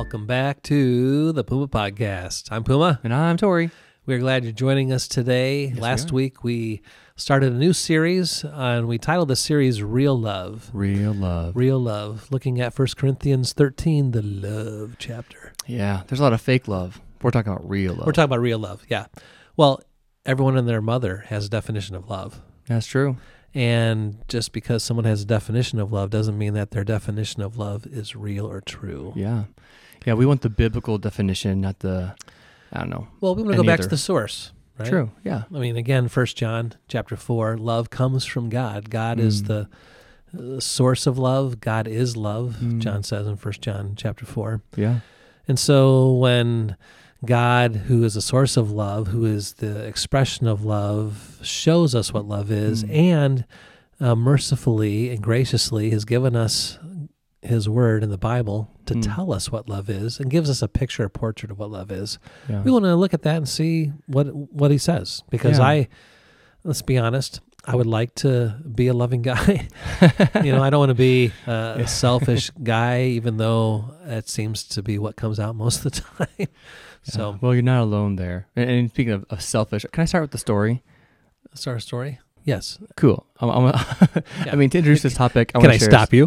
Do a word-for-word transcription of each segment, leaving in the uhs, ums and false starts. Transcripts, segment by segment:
Welcome back to the Puma Podcast. I'm Puma. And I'm Tori. We're glad you're joining us today. Yes, Last we week we started a new series, uh, and we titled the series Real Love. Real love. Real Love, looking at First Corinthians thirteen, the love chapter. Yeah, there's a lot of fake love. We're talking about real love. We're talking about real love, yeah. Well, everyone and their mother has a definition of love. That's true. And just because someone has a definition of love doesn't mean that their definition of love is real or true. Yeah. Yeah, we want the biblical definition, not the, I don't know. Well, we want to go any back other. to the source, right? True, yeah. I mean, again, First John chapter four, love comes from God. God is Mm. the uh, source of love. God is love, Mm. John says in First John chapter four. Yeah. And so when God, who is the source of love, who is the expression of love, shows us what love is, Mm. and uh, mercifully and graciously has given us his word in the Bible to Mm. tell us what love is and gives us a picture, a portrait of what love is. Yeah. We want to look at that and see what what he says. Because Yeah. I, let's be honest, I would like to be a loving guy. You know, I don't want to be uh, a selfish guy, even though it seems to be what comes out most of the time. So, Yeah. Well, you're not alone there. And, and speaking of, of selfish, can I start with the story? that's our story. Yes. Cool. I'm, I'm, Yeah. I mean, to introduce this topic, I Can want I to share stop you?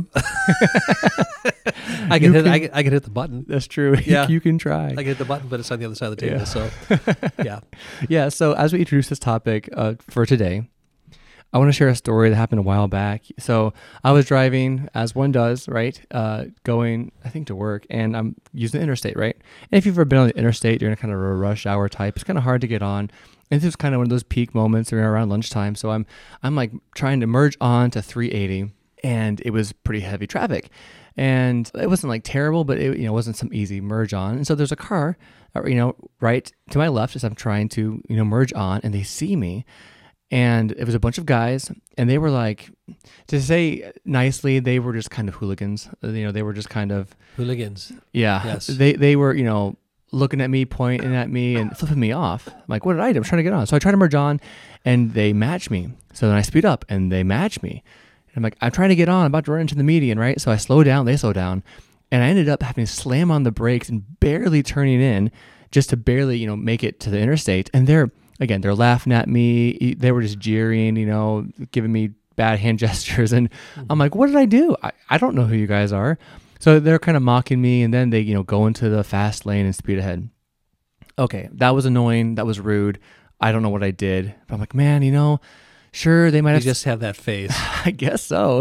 I can You hit. can- I, can, I can hit the button. That's true. Yeah. You can try. I can hit the button, but it's on the other side of the table. Yeah. So, yeah. Yeah, so as we introduce this topic uh, for today, I want to share a story that happened a while back. So I was driving, as one does, right, uh, going, I think, to work, and I'm using the interstate, right? And if you've ever been on the interstate, you're in a kind of a rush hour type. It's kind of hard to get on. And this was kind of one of those peak moments around lunchtime. So I'm, I'm like trying to merge on to three eighty, and it was pretty heavy traffic. And it wasn't like terrible, but it, you know, wasn't some easy merge on. And so there's a car, uh, you know, right to my left as I'm trying to, you know, merge on, and they see me. And it was a bunch of guys, and they were like, to say nicely, they were just kind of hooligans. You know, they were just kind of, Hooligans. yeah, Yes. they they were, you know, looking at me, pointing at me, and flipping me off. I'm like, what did I do? I'm trying to get on. So I try to merge on, and they match me. So then I speed up, and they match me. And I'm like, I'm trying to get on. I'm about to run into the median, right? So I slow down. They slow down. And I ended up having to slam on the brakes and barely turning in just to barely, you know, make it to the interstate. And they're, again, they're laughing at me. They were just jeering, you know, giving me bad hand gestures. And I'm like, what did I do? I, I don't know who you guys are. So they're kind of mocking me. And then they, you know, go into the fast lane and speed ahead. Okay, that was annoying. That was rude. I don't know what I did. But I'm like, man, you know, sure, they might You have just have that face. I guess so.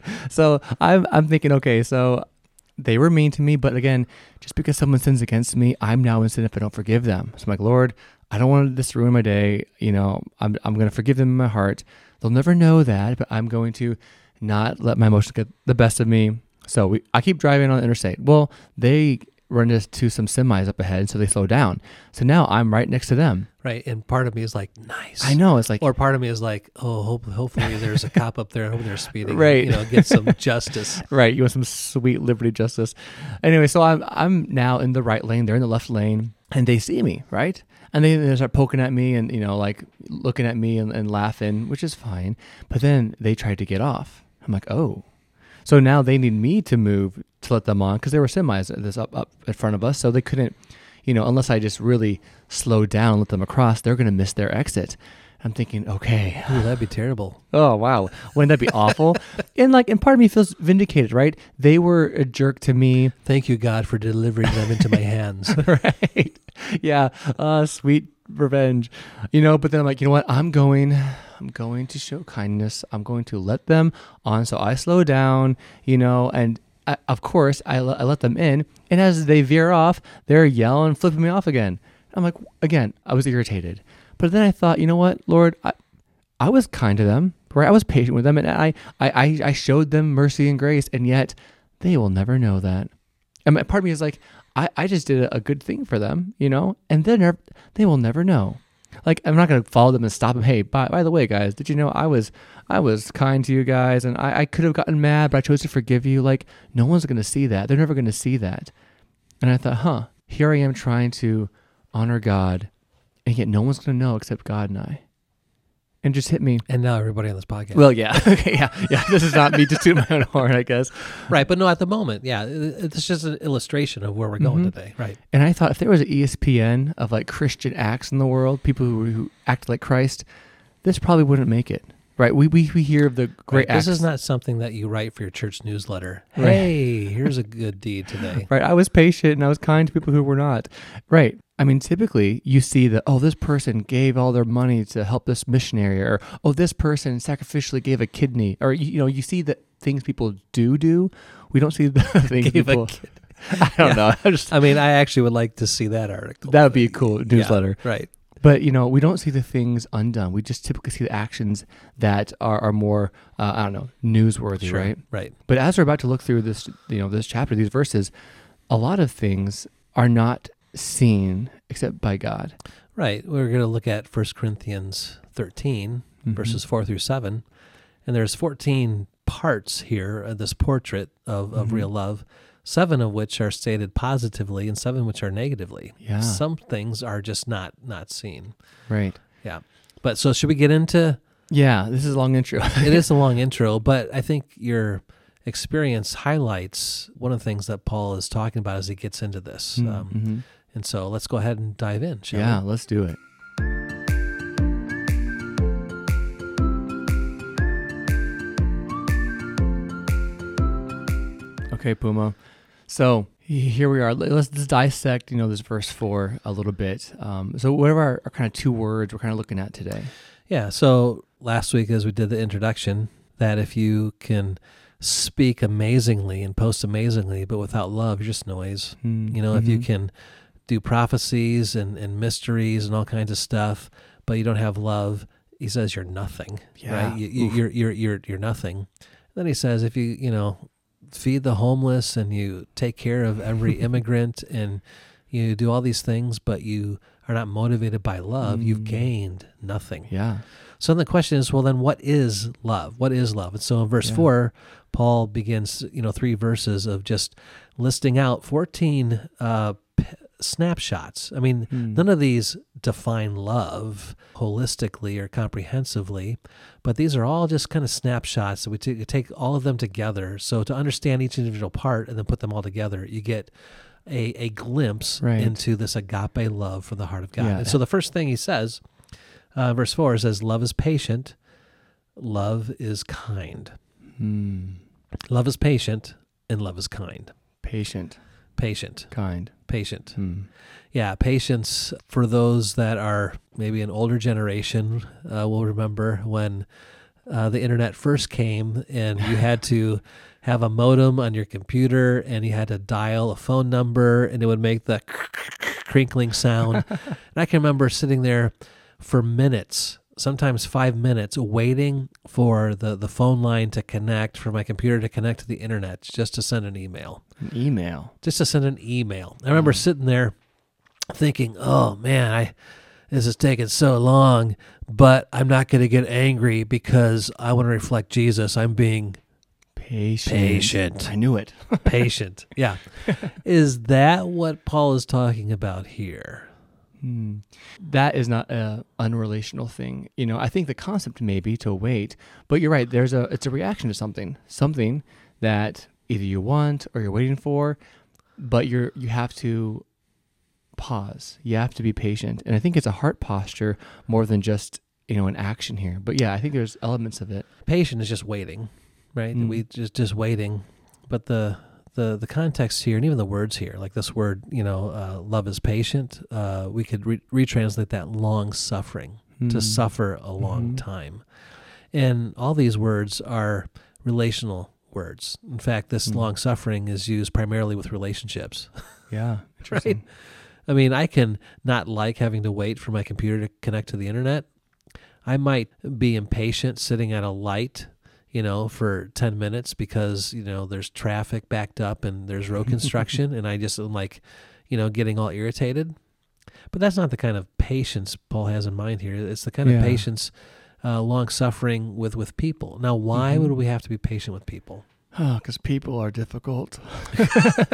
So I'm I'm thinking, okay, so they were mean to me, but again, just because someone sins against me, I'm now innocent if I don't forgive them. So I'm like, Lord, I don't want this to ruin my day. You know, I'm I'm going to forgive them in my heart. They'll never know that, but I'm going to not let my emotions get the best of me. So we, I keep driving on the interstate. Well, they run into some semis up ahead, so they slow down. So now I'm right next to them. Right. And part of me is like, nice. I know, it's like, Or part of me is like, oh, hope, hopefully there's a cop up there. I hope they're speeding. Right. You know, get some justice. right, you want some sweet liberty justice. Anyway, so I'm I'm now in the right lane. They're in the left lane, and they see me, right? And they, they start poking at me and, you know, like looking at me and, and laughing, which is fine. But then they tried to get off. I'm like, oh. So now they need me to move to let them on because there were semis this up, up in front of us. So they couldn't, you know, unless I just really slow down and let them across, they're going to miss their exit. I'm thinking, okay. Ooh, that'd be terrible. Oh, wow. Wouldn't that be awful? And like, and part of me feels vindicated, right? They were a jerk to me. Thank you, God, for delivering them into my hands. Right. Yeah. Uh, sweet revenge, you know, but then I'm like, you know what? I'm going, I'm going to show kindness. I'm going to let them on. So I slow down, you know, and I, of course I, l- I let them in. And as they veer off, they're yelling, flipping me off again. I'm like, again, I was irritated. But then I thought, you know what, Lord, I, I was kind to them, right? I was patient with them, and I, I, I showed them mercy and grace, and yet they will never know that. And part of me is like, I, I just did a, a good thing for them, you know, and then never, they will never know. Like, I'm not going to follow them and stop them. Hey, by, by the way, guys, did you know I was I was kind to you guys, and I, I could have gotten mad, but I chose to forgive you. Like, no one's going to see that. They're never going to see that. And I thought, huh, here I am trying to honor God, and yet no one's going to know except God and I. and just hit me. And now everybody on this podcast. Well, yeah. Okay, yeah. Yeah. This is not me just tooting my own horn, I guess. Right. But no, at the moment, yeah, it- it's just an illustration of where we're going Mhm. today. Right. And I thought if there was an E S P N of like Christian acts in the world, people who, who act like Christ, this probably wouldn't make it. Right. We we, we hear of the great Right. acts. This is not something that you write for your church newsletter. Right. Hey, here's a good deed today. Right. I was patient and I was kind to people who were not. Right. I mean, typically you see that, oh, this person gave all their money to help this missionary, or, oh, this person sacrificially gave a kidney, or, you, you know, you see the things people do do. We don't see the things Gave a people, kid- I don't Yeah. know. I just, I mean, I actually would like to see that article. that would be a cool newsletter. Yeah, right. But, you know, we don't see the things undone. We just typically see the actions that are, are more, uh, I don't know, newsworthy, Sure. right? Right. But as we're about to look through this, you know, this chapter, these verses, a lot of things are not seen except by God. Right. We're going to look at First Corinthians thirteen, Mhm. verses four through seven. And there's fourteen parts here of this portrait of, of Mhm. real love, seven of which are stated positively and seven which are negatively. Yeah. Some things are just not not seen. Right. Yeah. But so should we get into Yeah, this is a long intro. it is a long intro, but I think your experience highlights one of the things that Paul is talking about as he gets into this. Um, Mhm. and so let's go ahead and dive in, shall Yeah, we? let's do it. Okay, Puma. So here we are. Let's just dissect, you know, this verse four a little bit. Um, so what are our, our kind of two words we're kind of looking at today? Yeah. So last week, as we did the introduction, that if you can speak amazingly and post amazingly, but without love, you're just noise. You know, if you Mhm. can do prophecies and, and mysteries and all kinds of stuff, but you don't have love, he says you're nothing. Yeah. Right? You, you, Oof. you're you're you're you're nothing. Then he says if you you know feed the homeless and you take care of every immigrant and you do all these things, but you are not motivated by love, you've Mm. gained nothing. Yeah. So then the question is, well, then what is love? What is love? And so in verse Yeah. four, Paul begins, you know, three verses of just listing out fourteen uh, p- snapshots. I mean, Hmm. none of these define love holistically or comprehensively, but these are all just kind of snapshots that we t- take all of them together. So to understand each individual part and then put them all together, you get a, a glimpse Right. into this agape love for the heart of God. Yeah. And so the first thing he says, uh, verse four says, love is patient, love is kind. Hmm. Love is patient and love is kind. Patient, Patient, kind. patient. Hmm. Yeah, patience for those that are maybe an older generation uh, will remember when uh, the internet first came and you had to have a modem on your computer and you had to dial a phone number and it would make the crinkling sound. And I can remember sitting there for minutes, sometimes five minutes, waiting for the, the phone line to connect, for my computer to connect to the internet just to send an email. An email. Just to send an email. I remember Mm. sitting there thinking, oh man, I this is taking so long, but I'm not going to get angry because I want to reflect Jesus. I'm being Patient. Patient. I knew it. patient. Yeah. Is that what Paul is talking about here? Hmm. That is not a unrelational thing. You know, I think the concept may be to wait, but you're right. There's a, it's a reaction to something, something that either you want or you're waiting for, but you're, you have to pause. You have to be patient. And I think it's a heart posture more than just, you know, an action here. But yeah, I think there's elements of it. Patient is just waiting, right? Mm. We just just waiting. But the the the context here, and even the words here, like this word, you know, uh, love is patient. Uh, we could re- retranslate that long suffering, to Hmm. suffer a long Mhm. time. And all these words are relational words. In fact, this Mm. long suffering is used primarily with relationships. Yeah. Interesting. I mean, I can not like having to wait for my computer to connect to the internet. I might be impatient sitting at a light, you know, for ten minutes because, you know, there's traffic backed up and there's road construction and I just am like, you know, getting all irritated. But that's not the kind of patience Paul has in mind here. It's the kind Yeah. of patience, uh, long suffering with, with people. Now, why Mhm. would we have to be patient with people? Oh, because people are difficult.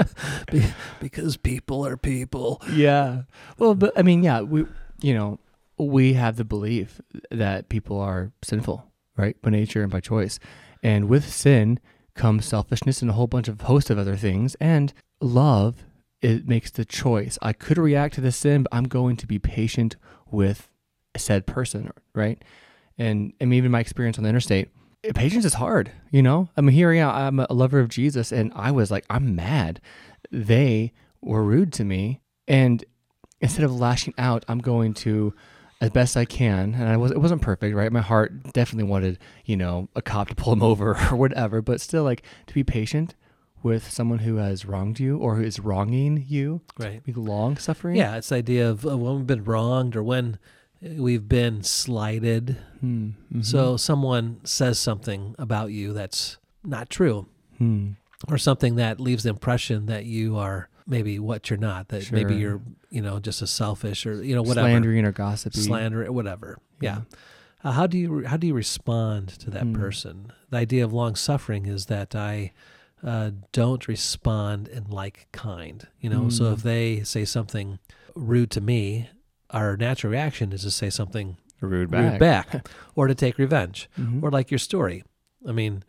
Be- because people are people. Yeah. Well, but I mean, yeah, we, you know, we have the belief that people are sinful, right? By nature and by choice. And with sin comes selfishness and a whole bunch of host of other things. And love, it makes the choice. I could react to the sin, but I'm going to be patient with said person, right? And, and even my experience on the interstate, patience is hard, you know? I mean, here I am, I'm a lover of Jesus, and I was like, I'm mad. They were rude to me. And instead of lashing out, I'm going to, as best I can, and I was, it wasn't perfect, right? My heart definitely wanted, you know, a cop to pull him over or whatever, but still, like, to be patient with someone who has wronged you or who is wronging you. Right. Be long suffering. Yeah, it's the idea of uh, when we've been wronged or when we've been slighted. Hmm. Mm-hmm. So someone says something about you that's not true, Hmm. or something that leaves the impression that you are maybe what you're not, that Sure. maybe you're, you know, just as selfish or, you know, whatever. Slandering or gossipy. Slander, or whatever. Yeah. Yeah. Uh, how do you how do you respond to that Hmm. person? The idea of long suffering is that I uh, don't respond in like kind. You know, so Hmm. if they say something rude to me, our natural reaction is to say something Rude back. rude back, or to take revenge, Mhm. or like your story. I mean,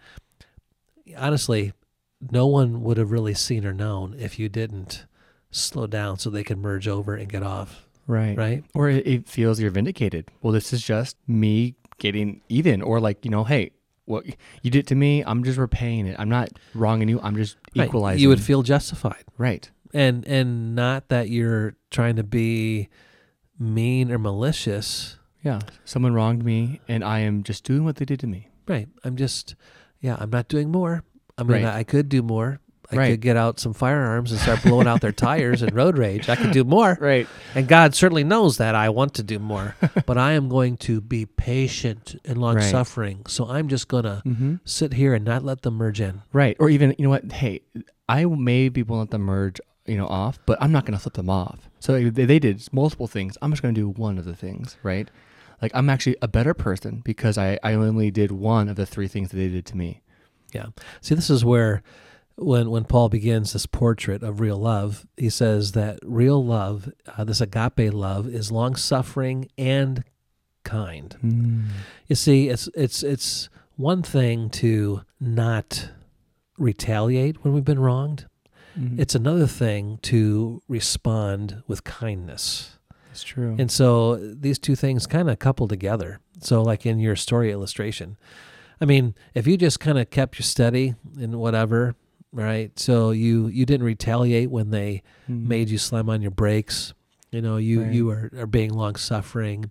honestly, no one would have really seen or known if you didn't slow down so they could merge over and get off. Right. Right? Or it, it feels you're vindicated. Well, this is just me getting even, or like, you know, hey, what you did to me, I'm just repaying it. I'm not wronging you. I'm just Right. equalizing. You would feel justified. right. And and not that you're trying to be mean or malicious. Yeah. Someone wronged me and I am just doing what they did to me. Right. I'm just, yeah, I'm not doing more. I mean, Right. I, I could do more. I Right. could get out some firearms and start blowing out their tires and road rage. I could do more. Right. And God certainly knows that I want to do more. But I am going to be patient and long Right. suffering. So I'm just going to Mm-hmm. sit here and not let them merge in. Right. Or even, you know what? Hey, I may be willing to let them merge, you know, off, but I'm not going to flip them off. So if they, they did multiple things. I'm just going to do one of the things, right? Like I'm actually a better person because I, I only did one of the three things that they did to me. Yeah. See, this is where when when Paul begins this portrait of real love, he says that real love, uh, this agape love, is long-suffering and kind. Mm. You see, it's it's it's one thing to not retaliate when we've been wronged. Mhm. It's another thing to respond with kindness. It's true. And so these two things kind of couple together. So like in your story illustration, I mean, if you just kind of kept your steady and whatever, right? So you, you didn't retaliate when they Mhm. made you slam on your brakes. You know, you, Right. you are, are being long-suffering.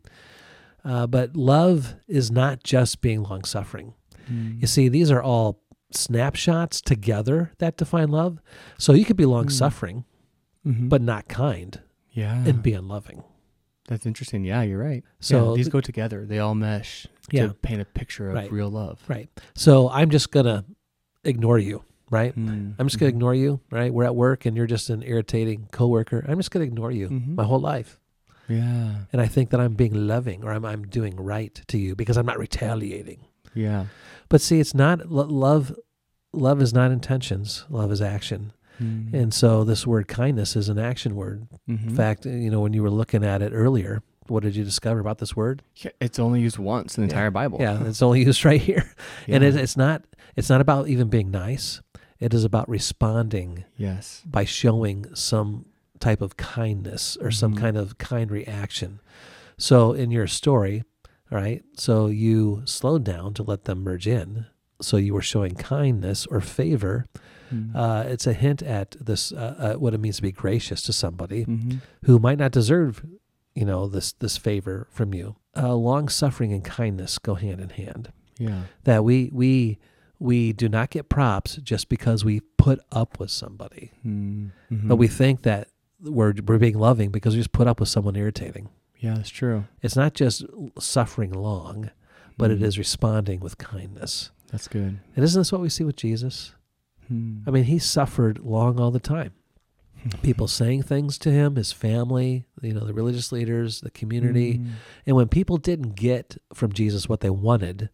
Uh, but love is not just being long-suffering. Mm. You see, these are all snapshots together that define love. So you could be long-suffering, Mhm. but not kind yeah, and be unloving. that's interesting. Yeah, you're right. So So these th- go together. They all mesh Yeah. to paint a picture of Right. real love. Right. So I'm just going to ignore you, right? Mm. I'm just going to Mhm. ignore you, right? We're at work and you're just an irritating coworker. I'm just going to ignore you Mhm. my whole life. Yeah, And I think that I'm being loving or I'm, I'm doing right to you because I'm not retaliating. yeah. But see, it's not lo- love. Love is not intentions. Love is action. Mm. And so this word kindness is an action word. Mhm. In fact, you know, when you were looking at it earlier, what did you discover about this word? Yeah, it's only used once in the Yeah. entire Bible. Yeah, it's only used right here. And Yeah. it, it's not it's not about even being nice. It is about responding Yes. by showing some type of kindness or some Mhm. kind of kind reaction. So in your story, all right, so you slowed down to let them merge in. So you were showing kindness or favor. Mm. Uh, it's a hint at this, uh, uh, what it means to be gracious to somebody Mhm. who might not deserve, you know, this this favor from you. Uh, long suffering and kindness go hand in hand. Yeah. That we we we do not get props just because we put up with somebody, Mm. but Mhm. we think that we're we're being loving because we just put up with someone irritating. Yeah, that's true. It's not just suffering long, but it Mm. is responding with kindness. That's good. And isn't this what we see with Jesus? Mm. I mean, he suffered long all the time. People saying things to him, his family, you know, the religious leaders, the community. Mm. And when people didn't get from Jesus what they wanted,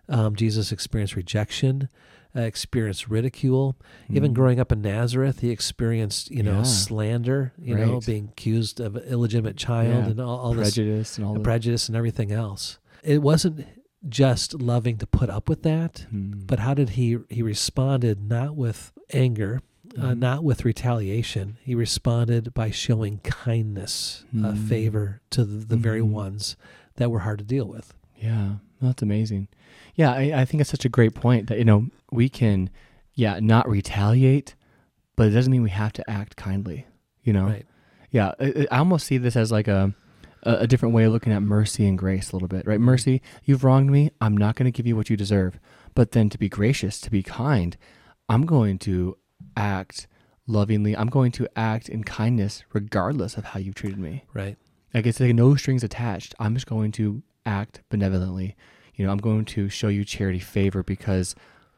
Um, Jesus experienced rejection, uh, experienced ridicule. Mm. Even growing up in Nazareth, he experienced, you know, Yeah. slander, you know, Right. being accused of an illegitimate child Yeah. and all, all this Prejudice and all the that. prejudice and everything else. It wasn't just loving to put up with that, Mm. but how did he he responded not with anger, uh, Mhm. not with retaliation. He responded by showing kindness, uh, Mm. favor to the, the very Mhm. ones that were hard to deal with. Yeah, that's amazing. Yeah, I, I think it's such a great point that, you know, we can, yeah, not retaliate, but it doesn't mean we have to act kindly, you know? Right. Yeah, I, I almost see this as like a, a a different way of looking at mercy and grace a little bit, right? Mercy, you've wronged me. I'm not going to give you what you deserve. But then to be gracious, to be kind, I'm going to act lovingly. I'm going to act in kindness regardless of how you've treated me. Right. Like it's like no strings attached. I'm just going to act benevolently. You know, I'm going to show you charity favor because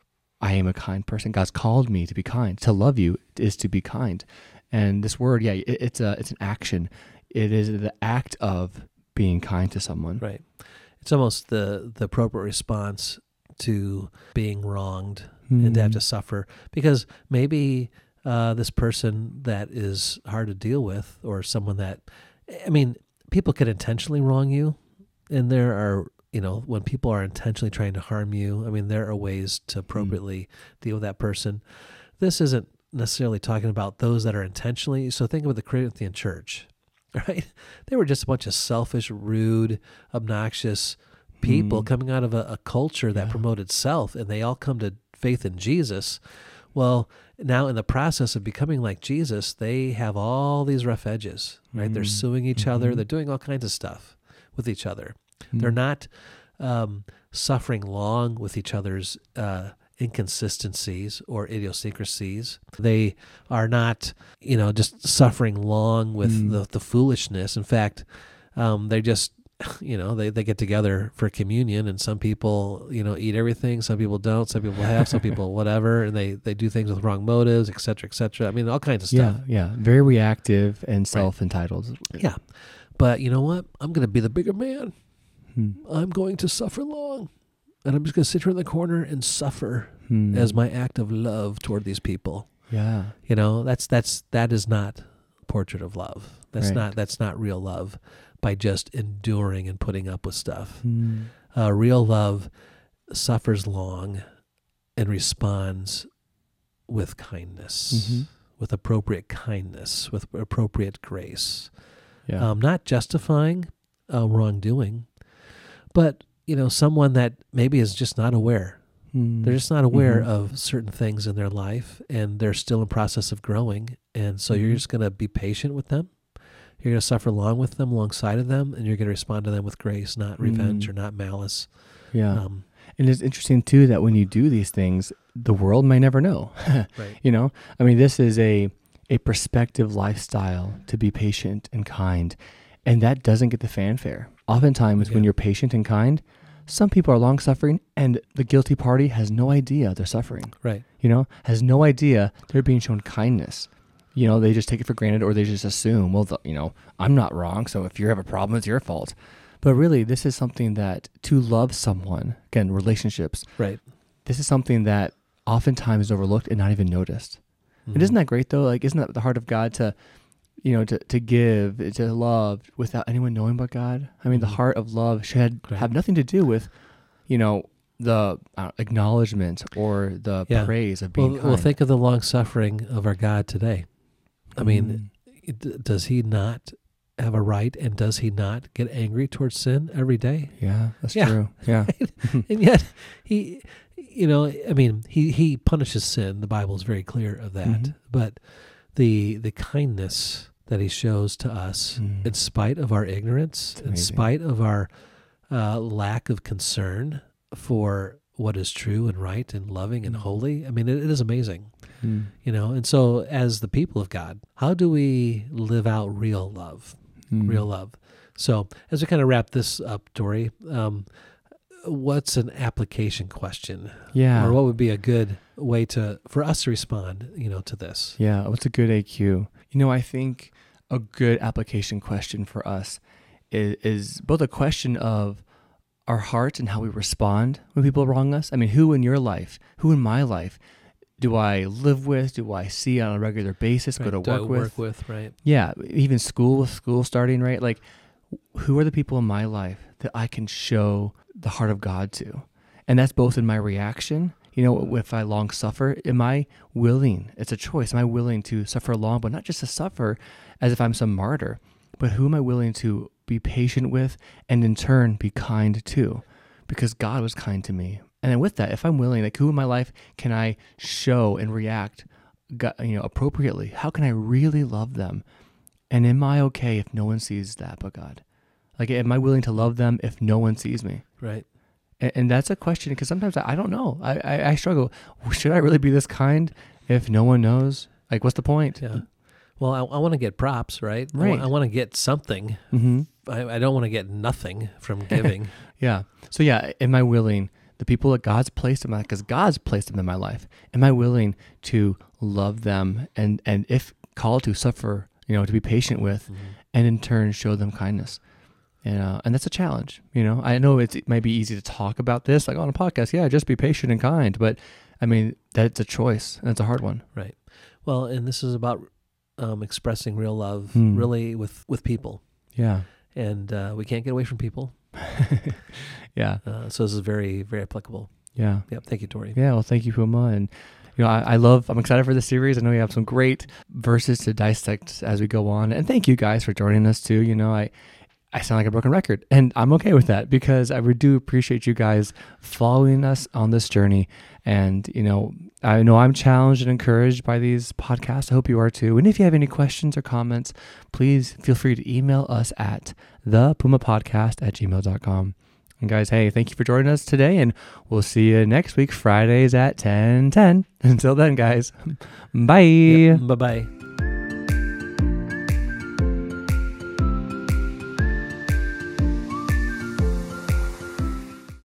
I am a kind person. God's called me to be kind. To love you is to be kind. And this word, yeah, it, it's a it's an action. It is the act of being kind to someone. Right. It's almost the, the appropriate response to being wronged Mm. and to have to suffer, because maybe uh, this person that is hard to deal with, or someone that, I mean, people can intentionally wrong you, and there are, you know, when people are intentionally trying to harm you, I mean, there are ways to appropriately mm. deal with that person. This isn't necessarily talking about those that are intentionally. So think of the Corinthian church, right? They were just a bunch of selfish, rude, obnoxious people mm. coming out of a, a culture that yeah. promoted self, and they all come to faith in Jesus. Well, now in the process of becoming like Jesus, they have all these rough edges, right? Mm. They're suing each mm-hmm. other. They're doing all kinds of stuff with each other. Mm. They're not um, suffering long with each other's uh, inconsistencies or idiosyncrasies. They are not, you know, just suffering long with mm. the, the foolishness. In fact, um, they just, you know, they, they get together for communion, and some people, you know, eat everything. Some people don't. Some people have. Some people whatever, and they, they do things with wrong motives, et cetera, et cetera. I mean, all kinds of stuff. Yeah, yeah. Very reactive and self-entitled. Right. Yeah. But you know what? I'm going to be the bigger man. Hmm. I'm going to suffer long, and I'm just going to sit here in the corner and suffer hmm. as my act of love toward these people. Yeah. You know, that's that's that is not a portrait of love. That's right. not that's not real love, by just enduring and putting up with stuff. Hmm. Uh, real love suffers long and responds with kindness, mm-hmm. with appropriate kindness, with appropriate grace. Yeah. Um, not justifying uh, wrongdoing, but, you know, someone that maybe is just not aware. Mm. They're just not aware mm-hmm. of certain things in their life, and they're still in process of growing. And so mm-hmm. you're just going to be patient with them. You're going to suffer along with them, alongside of them, and you're going to respond to them with grace, not revenge mm. or not malice. Yeah. Um, and it's interesting, too, that when you do these things, the world may never know. right. You know, I mean, this is a, a perspective lifestyle to be patient and kind, and that doesn't get the fanfare. Oftentimes, yeah. when you're patient and kind, some people are long-suffering, and the guilty party has no idea they're suffering. Right. You know, has no idea they're being shown kindness. You know, they just take it for granted, or they just assume, well, the, you know, I'm not wrong, so if you have a problem, it's your fault. But really, this is something that to love someone, again, relationships, right? This is something that oftentimes is overlooked and not even noticed. Mm-hmm. And isn't that great, though? Like, isn't that the heart of God to, you know, to, to give, to love without anyone knowing but God? I mean, mm-hmm. the heart of love should right. have nothing to do with, you know, the uh, acknowledgement or the yeah. praise of being well, kind. Well, think of the long suffering of our God today. I mean, mm. does he not have a right, and does he not get angry towards sin every day? Yeah, that's yeah. true. Yeah. And yet he, you know, I mean, he, he punishes sin. The Bible is very clear of that. Mm-hmm. But the the kindness that he shows to us, mm. in spite of our ignorance, in spite of our uh, lack of concern for what is true and right and loving and holy, I mean, it, it is amazing. Mm. You know, and so as the people of God, how do we live out real love? Mm. Real love. So as we kind of wrap this up, Dory, um, what's an application question? Yeah. Or what would be a good way to for us to respond, you know, to this? Yeah. What's a good A Q? You know, I think a good application question for us is, is both a question of, our heart and how we respond when people wrong us. I mean, who in your life, who in my life do I live with? Do I see on a regular basis, Right. go to Do work I with? work with, right? Yeah, even school, with school starting, right? Like, who are the people in my life that I can show the heart of God to? And that's both in my reaction. You know, if I long suffer, am I willing? It's a choice. Am I willing to suffer long, but not just to suffer as if I'm some martyr, but who am I willing to be patient with and in turn be kind to? Because God was kind to me. And then with that, if I'm willing, like, who in my life can I show and react, you know, appropriately? How can I really love them? And am I okay if no one sees that but God? Like, am I willing to love them if no one sees me? Right. And, and that's a question, because sometimes I, I don't know. I, I, I struggle. Should I really be this kind if no one knows? Like, what's the point? Yeah. Well, I, I want to get props, right? I, Right. want, I want to get something. Mm-hmm. I, I don't want to get nothing from giving. Yeah. So yeah, am I willing, the people that God's placed in my life, because God's placed them in my life, am I willing to love them and, and if called to suffer, you know, to be patient with, Mm-hmm. and in turn show them kindness? And, uh, and that's a challenge. You know, I know it's, it might be easy to talk about this, like on a podcast. Yeah, just be patient and kind. But I mean, that's a choice, and it's a hard one. Right. Well, and this is about um, expressing real love, Hmm. really with, with people. Yeah. And uh, we can't get away from people. Yeah. Uh, so this is very, very applicable. Yeah. Yep. Thank you, Tori. Yeah. Well, thank you, Puma. And, you know, I, I love, I'm excited for this series. I know you have some great verses to dissect as we go on. And thank you guys for joining us too. You know, I, I sound like a broken record, and I'm okay with that, because I do appreciate you guys following us on this journey. And, you know, I know I'm challenged and encouraged by these podcasts. I hope you are too. And if you have any questions or comments, please feel free to email us at the puma podcast at gmail dot com. And guys, hey, thank you for joining us today, and we'll see you next week, Fridays at ten ten. Until then, guys, bye. Yep. Bye-bye.